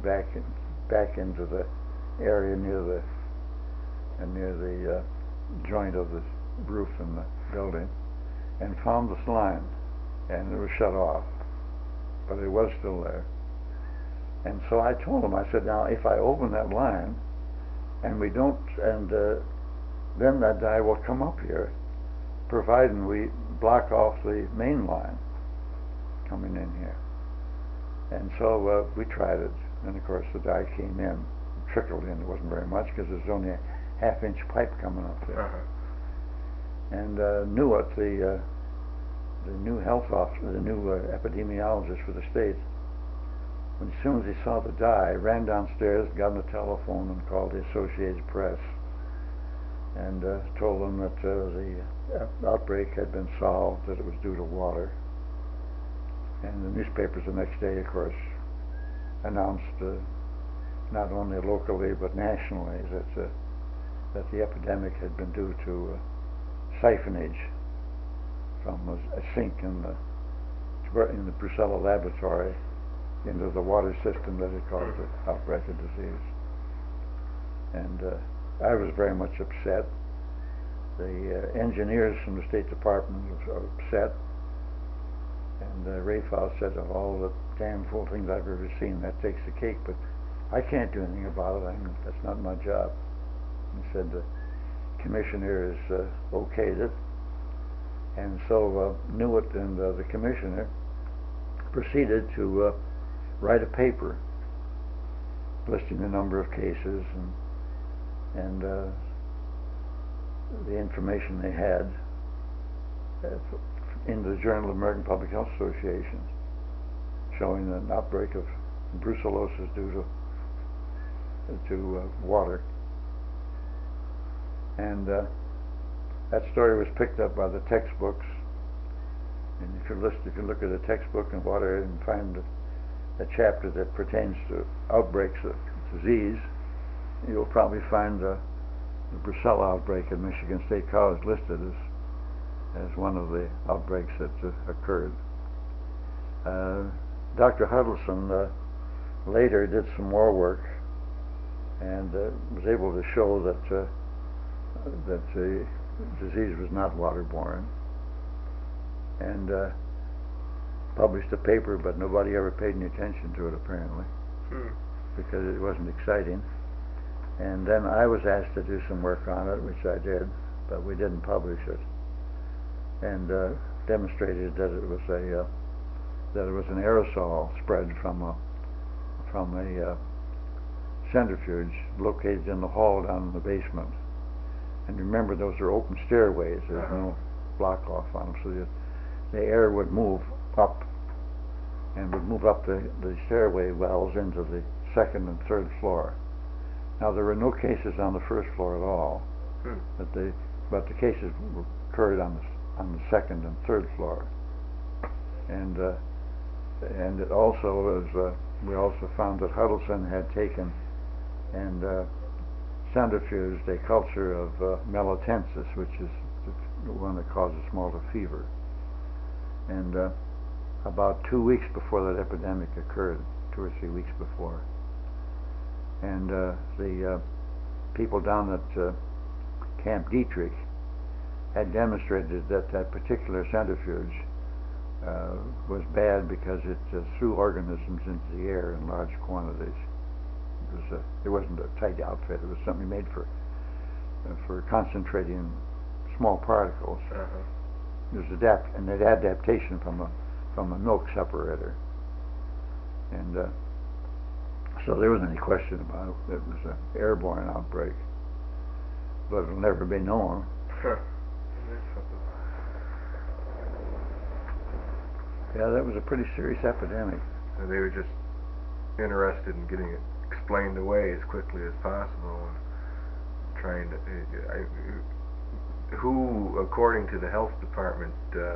area near the joint of the roof in the building, and found this line, and it was shut off, but it was still there. And so I told him, I said, now if I open that line and we don't, and then that dye will come up here, providing we block off the main line coming in here. And so we tried it, and of course the dye came in, trickled in. It wasn't very much because there's only a half-inch pipe coming up there. And Newitt, the new health officer, the new epidemiologist for the state, as soon as he saw the dye, ran downstairs, got on the telephone, and called the Associated Press, and told them that the outbreak had been solved, that it was due to water. And the newspapers the next day, of course, announced not only locally but nationally that the epidemic had been due to siphonage from a sink in the Brucella laboratory into the water system that had caused the outbreak of disease. And I was very much upset. The engineers from the State Department were upset. And Ray Faust said, of all the damn fool things I've ever seen, that takes the cake, but I can't do anything about it. That's not my job. He said the commissioner has okayed it. And so Newitt and the commissioner proceeded to write a paper listing the number of cases and the information they had in the Journal of American Public Health Association, showing an outbreak of brucellosis due to water. And that story was picked up by the textbooks. And if you look at a textbook in water and find a chapter that pertains to outbreaks of disease, you'll probably find the Brucella outbreak at Michigan State College listed as one of the outbreaks that occurred. Dr. Huddleston later did some more work and was able to show that the disease was not waterborne, and published a paper, but nobody ever paid any attention to it apparently, because it wasn't exciting. And then I was asked to do some work on it, which I did, but we didn't publish it, and demonstrated that it was an aerosol spread from a centrifuge located in the hall down in the basement. And remember, those are open stairways. There's no block off on them, so the air would move up and would move up the stairway wells into the second and third floor. Now, there were no cases on the first floor at all, but the cases occurred on the second and third floor. And it also was, we also found that Huddleston had taken and centrifuged a culture of melitensis, which is the one that causes Malta fever. And about 2 weeks before that epidemic occurred, 2 or 3 weeks before, and the people down at Camp Dietrich had demonstrated that that particular centrifuge was bad because it threw organisms into the air in large quantities. It wasn't a tight outfit. It was something made for concentrating small particles. There's an adaptation from a milk separator, and so there wasn't any question about it. It was an airborne outbreak, but it'll never be known. Yeah, that was a pretty serious epidemic. And they were just interested in getting it explained away as quickly as possible, and trying to. Who, according to the health department,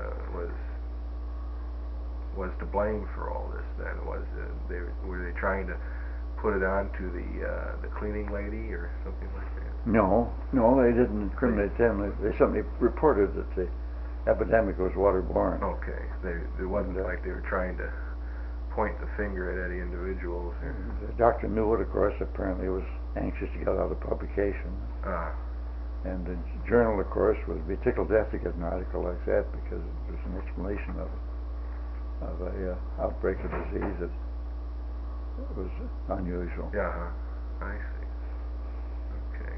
was to blame for all this? Then were they trying to put it on to the cleaning lady or something like that? No, they didn't incriminate them. They simply reported that the epidemic was waterborne. Okay, it wasn't like they were trying to point the finger at any individuals. Dr. Newitt, of course, apparently was anxious to get out of publication. And the journal, of course, would be tickled death to get an article like that, because it was an explanation of a outbreak of disease that was unusual. Yeah, I see. Okay.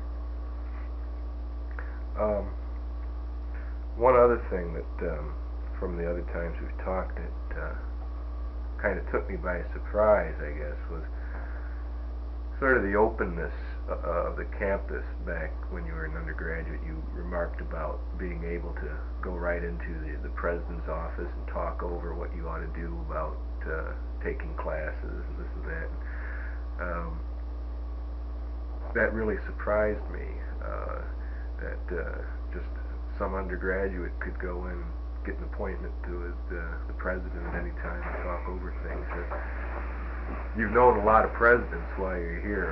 One other thing that from the other times we've talked, it kind of took me by surprise, I guess, was sort of the openness of the campus back when you were an undergraduate. You remarked about being able to go right into the president's office and talk over what you ought to do about taking classes and this and that. That really surprised me, that just some undergraduate could go in, get an appointment to the president at any time and talk over things. You've known a lot of presidents while you're here.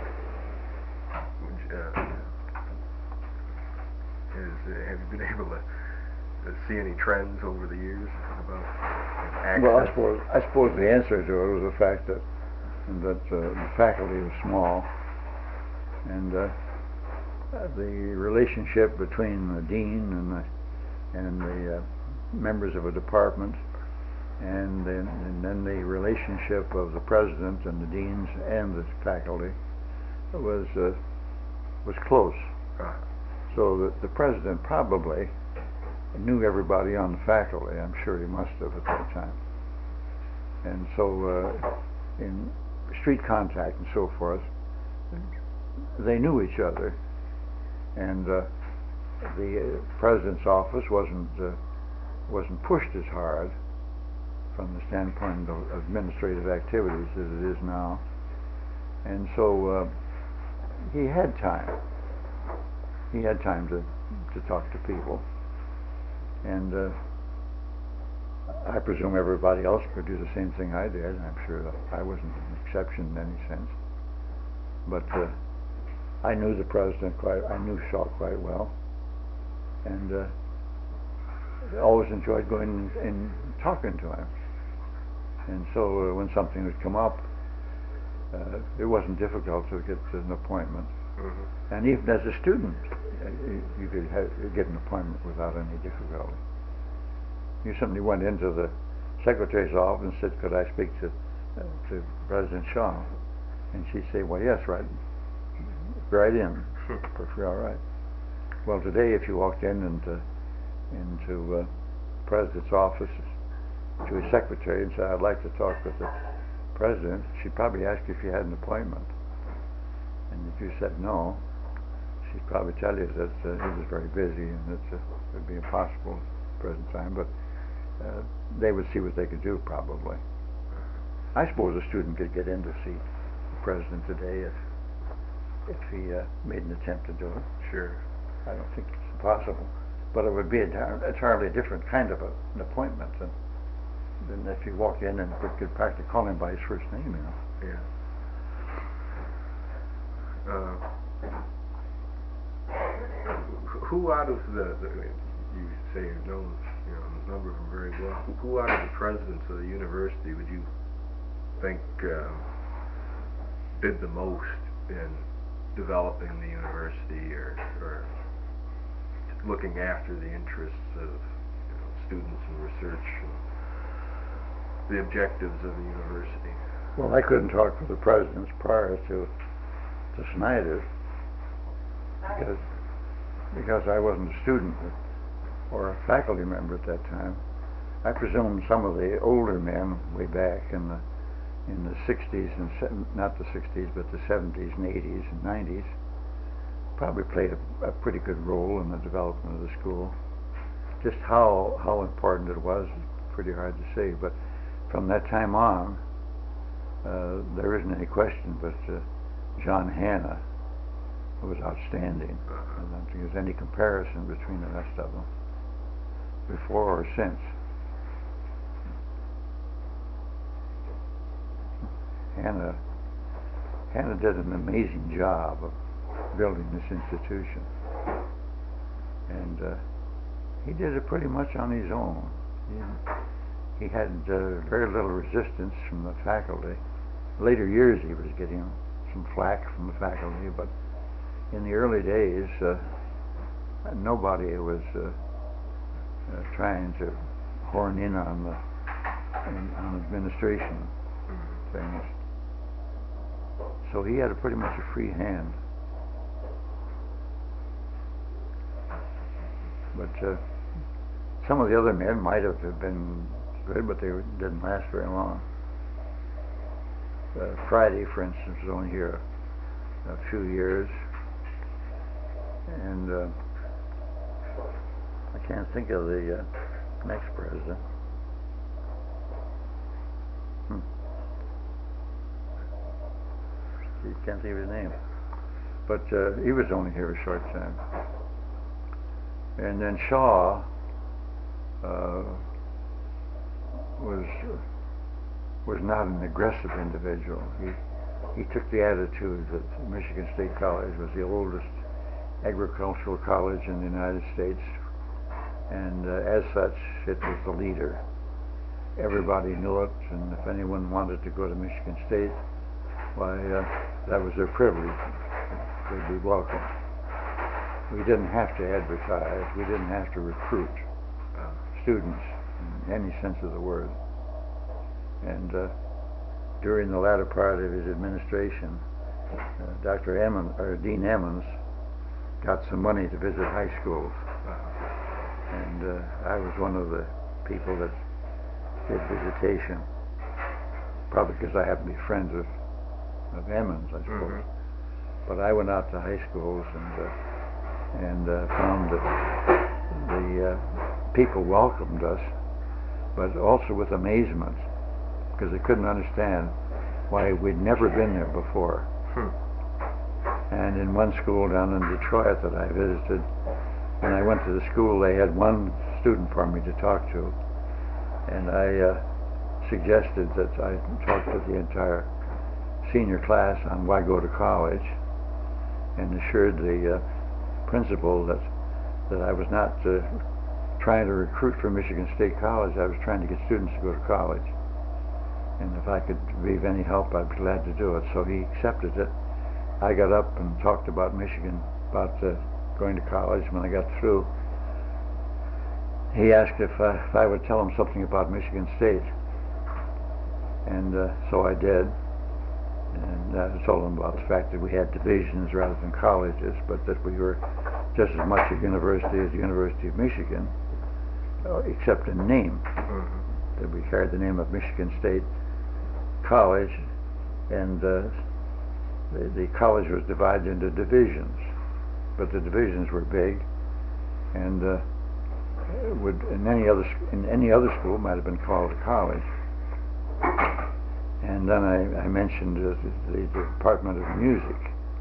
Have you been able to see any trends over the years about access? Well, I suppose the answer to it was the fact that the faculty was small, and the relationship between the dean and the members of a department, and then the relationship of the president and the deans and the faculty was close. So the president probably knew everybody on the faculty. I'm sure he must have at that time. And so in street contact and so forth, they knew each other. And the president's office wasn't pushed as hard from the standpoint of administrative activities as it is now. And so he had time. He had time to talk to people. And I presume everybody else could do the same thing I did. I'm sure that I wasn't an exception in any sense. But I knew the president I knew Shaw quite well, and always enjoyed going and talking to him. And so when something would come up, it wasn't difficult to get an appointment. Mm-hmm. And even as a student, you could get an appointment without any difficulty. You simply went into the secretary's office and said, "Could I speak to President Shaw?" And she'd say, "Well, yes, right in, perfectly all right." Well, today, if you walked into the president's office to his secretary and said, "I'd like to talk with the president," she'd probably ask you if you had an appointment. if you said no, she'd probably tell you that he was very busy and that it would be impossible at the present time, but they would see what they could do, probably. I suppose a student could get in to see the president today if he made an attempt to do it. Sure. I don't think it's impossible, but it would be an entirely different kind of an appointment than if you walked in and could practically call him by his first name, you know. Yeah. Who out of you say you know a number of them very well. Who out of the presidents of the university would you think did the most in developing the university or looking after the interests of students and research and the objectives of the university? Well, I couldn't talk for the presidents prior to Snyder because I wasn't a student or a faculty member at that time. I presume some of the older men way back in the 60s and not the 60s but the 70s and 80s and 90s probably played a pretty good role in the development of the school. Just how important it was is pretty hard to say, but from that time on there isn't any question but John Hanna was outstanding. I don't think there's any comparison between the rest of them, before or since. Hanna did an amazing job of building this institution, and he did it pretty much on his own. He had very little resistance from the faculty. Later years he was getting some flack from the faculty, but in the early days nobody was trying to horn in on administration things. So he had pretty much a free hand. But some of the other men might have been good, but they didn't last very long. Friday, for instance, was only here a few years, and I can't think of the next president. You can't think of his name, but he was only here a short time. And then Shaw was not an aggressive individual. He took the attitude that Michigan State College was the oldest agricultural college in the United States, and as such, it was the leader. Everybody knew it, and if anyone wanted to go to Michigan State, why, that was their privilege. They'd be welcome. We didn't have to advertise. We didn't have to recruit students in any sense of the word. And during the latter part of his administration, Dean Emmons got some money to visit high schools, and I was one of the people that did visitation, probably because I happen to be friends of Emmons, I suppose. But I went out to high schools and found that the people welcomed us, but also with amazement, because they couldn't understand why we'd never been there before. And in one school down in Detroit that I visited, when I went to the school, they had one student for me to talk to, and I suggested that I talk to the entire senior class on why go to college, and assured the principal that I was not trying to recruit for Michigan State College. I was trying to get students to go to college, and if I could be of any help, I'd be glad to do it. So he accepted it. I got up and talked about Michigan, about going to college. When I got through, he asked if I would tell him something about Michigan State, and so I did. And I told him about the fact that we had divisions rather than colleges, but that we were just as much a university as the University of Michigan, except in name. That we carried the name of Michigan State College, and the college was divided into divisions, but the divisions were big, and would in any other school it might have been called a college. And then I mentioned the Department of Music,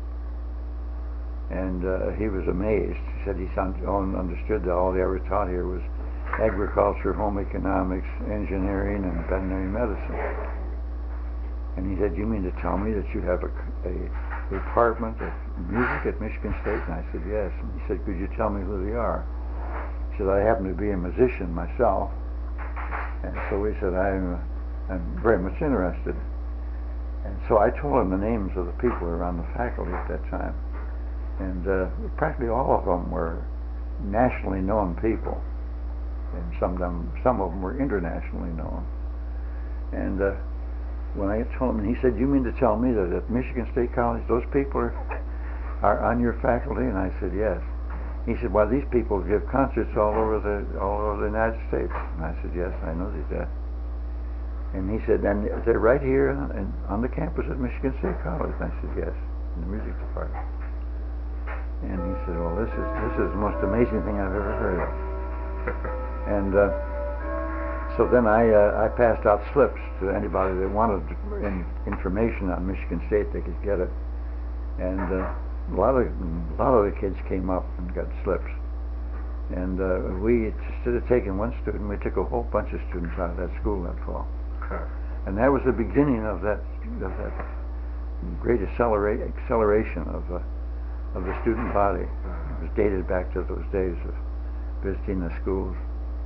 and he was amazed. He said he understood that all they ever taught here was agriculture, home economics, engineering, and veterinary medicine. And he said, "You mean to tell me that you have a department of music at Michigan State?" And I said, "Yes." And he said, "Could you tell me who they are?" He said, "I happen to be a musician myself." And so he said, I'm very much interested. And so I told him the names of the people who were on the faculty at that time. And practically all of them were nationally known people. And some of them were internationally known. And when I told him, he said, "You mean to tell me that at Michigan State College those people are on your faculty?" And I said, "Yes." He said, "Well, these people give concerts all over the United States." And I said, "Yes, I know that." And he said, "And they're right here on the campus at Michigan State College?" And I said, "Yes, in the music department." And he said, "Well, this is the most amazing thing I've ever heard of." And so then I passed out slips to anybody that wanted information on Michigan State. They could get it. And a lot of the kids came up and got slips. And we, instead of taking one student, we took a whole bunch of students out of that school that fall. And that was the beginning of that great acceleration of the student body. It was dated back to those days of visiting the schools.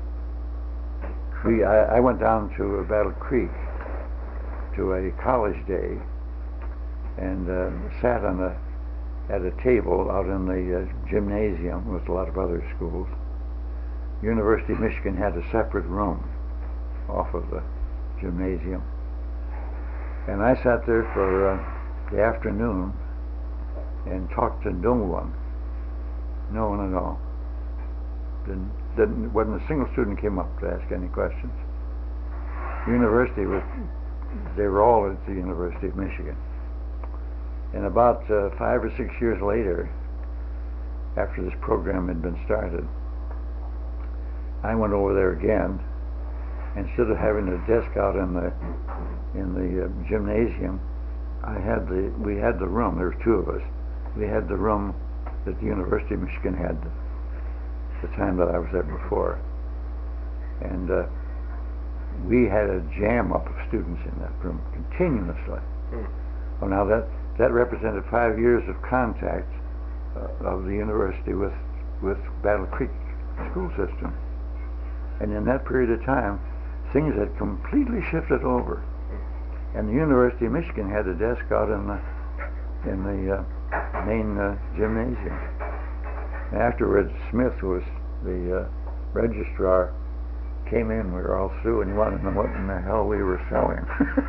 I went down to Battle Creek to a college day and sat at a table out in the gymnasium with a lot of other schools. University of Michigan had a separate room off of the gymnasium. And I sat there for the afternoon and talked to no one at all. Wasn't a single student came up to ask any questions. They were all at the University of Michigan. And about 5 or 6 years later, after this program had been started, I went over there again. Instead of having a desk out in the gymnasium, we had the room. There were two of us. We had the room that the University of Michigan had the time that I was there before, and we had a jam up of students in that room continuously. Well, now that represented 5 years of contact of the university with Battle Creek school system, and in that period of time, things had completely shifted over, and the University of Michigan had a desk out in the main gymnasium. Afterwards, Smith, who was the registrar, came in. We were all through, and he wanted to know what in the hell we were selling.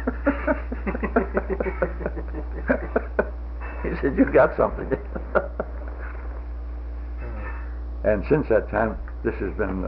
He said, "You got something." And since that time, this has been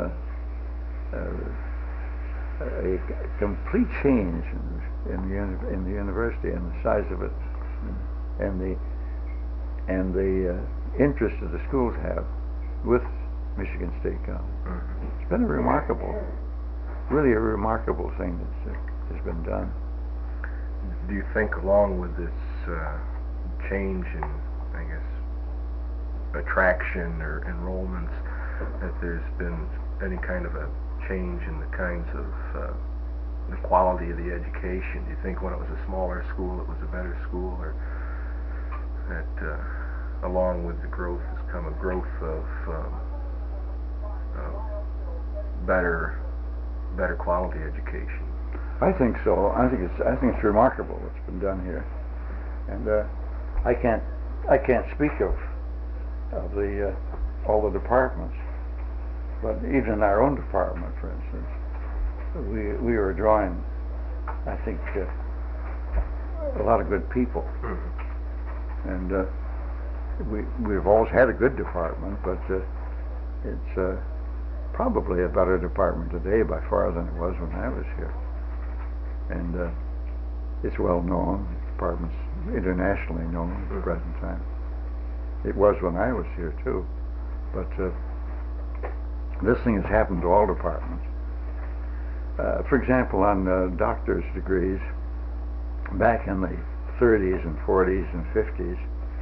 a complete change in the university and the size of it, and the interest that the schools have with Michigan State College. It's been really a remarkable thing that has been done. Do you think, along with this change in, I guess, attraction or enrollments, that there's been any kind of a change in the kinds of the quality of the education? Do you think when it was a smaller school it was a better school, or that along with the growth has come a growth of better quality education? I think so. I think it's remarkable what's been done here, and I can't speak of the all the departments, but even in our own department, for instance, we are drawing, I think, a lot of good people, and we've always had a good department, but it's probably a better department today by far than it was when I was here. And it's well known. The department's internationally known at the present time. It was when I was here too, but this thing has happened to all departments. For example, on doctor's degrees, back in the 30s and 40s and 50s,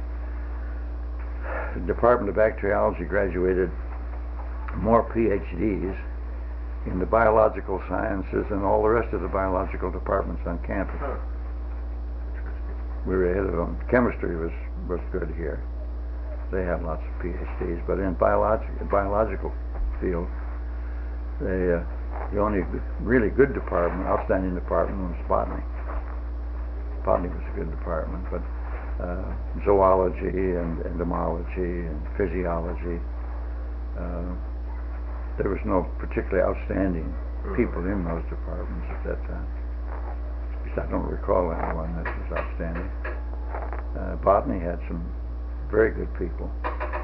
the Department of Bacteriology graduated more PhDs in the biological sciences than all the rest of the biological departments on campus. Huh. Interesting. We were ahead of them. Chemistry was good here. They had lots of PhDs, but in biological field, the only really good department, outstanding department, was botany. Botany was a good department, but zoology and entomology and physiology, there was no particularly outstanding people in those departments at that time. At least I don't recall anyone that was outstanding. Botany had some very good people,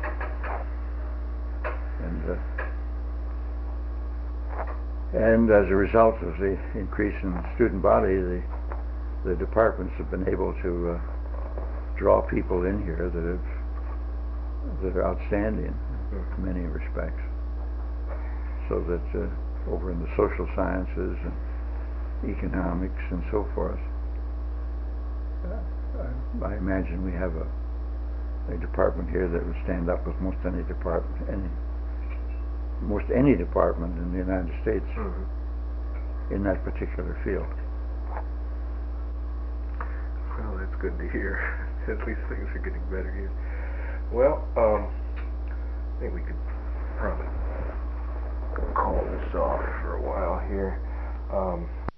and as a result of the increase in the student body, the departments have been able to draw people in here that are outstanding in many respects. So that over in the social sciences and economics and so forth, I imagine we have a department here that would stand up with most any department in the United States in that particular field. Well, that's good to hear. At least things are getting better here. Well, I think we could probably call this off for a while here.